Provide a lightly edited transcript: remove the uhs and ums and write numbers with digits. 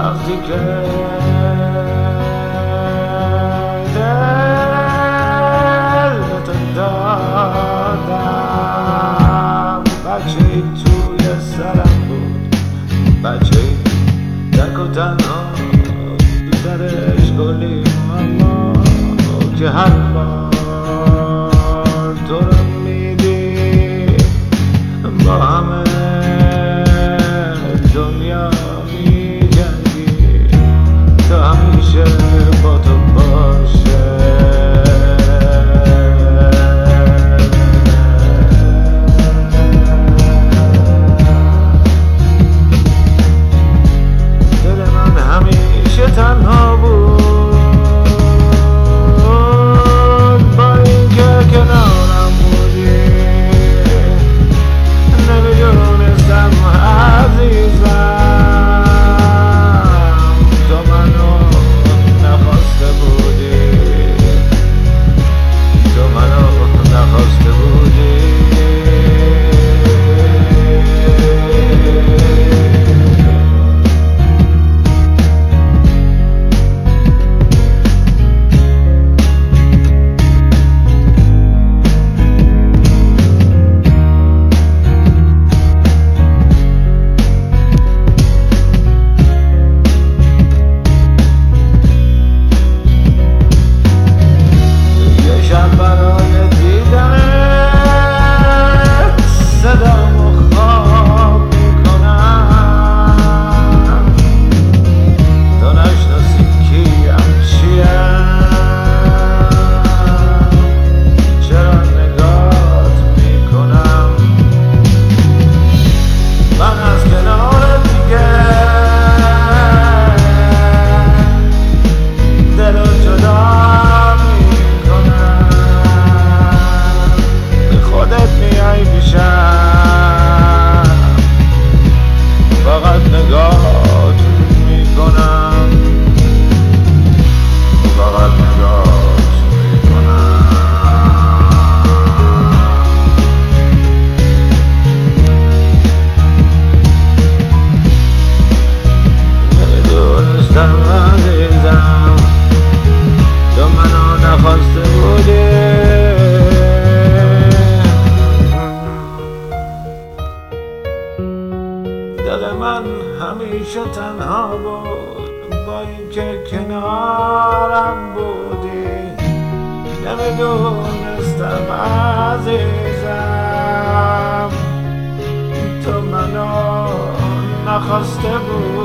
وقتی که دلتو دادم، بچه‌ای توی سرم بود، بچه‌ای تک و تنها تو سرش کلی معما، که هر بار تو رو میدید با همه دنیا میجنگی تا همیشه با تو باشه. دل من همیشه تنها بود با اینکه کنارم بودی، نمیدونستم عزیزم تو منو نخواسته بودی، تو منو نخواسته بودی. فقط نگاهت میکنم، فقط نگاهت میکنم. نمیدونستم عزیزم تو منو نخواسته بودی، دل من همیشه تنها بود با اینکه کنارم بودی، نمیدونستم عزیزم تو منو نخواسته بودی.